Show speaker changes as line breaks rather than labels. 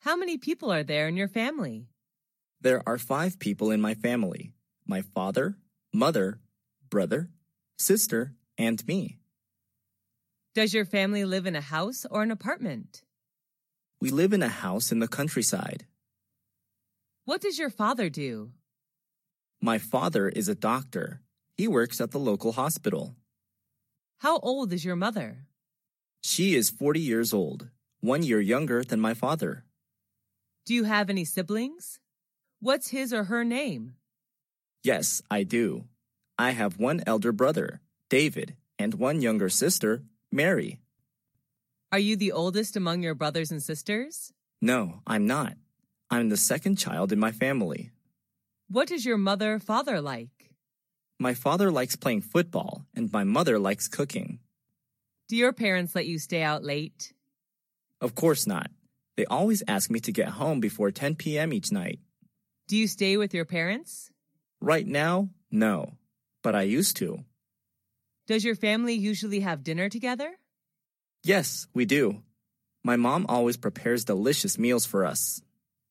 How many people are there in your family?
There are 5 people in my family: my father, mother, brother, sister, and me.
Does your family live in a house or an apartment?
We live in a house in the countryside.
What does your father do?
My father is a doctor. He works at the local hospital.
How old is your mother?
She is 40 years old, 1 year younger than my father.
Do you have any siblings? What's his or her name?
Yes, I do. I have one elder brother, David, and one younger sister, Mary.
Are you the oldest among your brothers and sisters?
No, I'm not. I'm the second child in my family.
What is your mother-father like?
My father likes playing football, and my mother likes cooking.
Do your parents let you stay out late?
Of course not. They always ask me to get home before 10 p.m. each night.
Do you stay with your parents?
Right now, no, but I used to.
Does your family usually have dinner together?
Yes, we do. My mom always prepares delicious meals for us.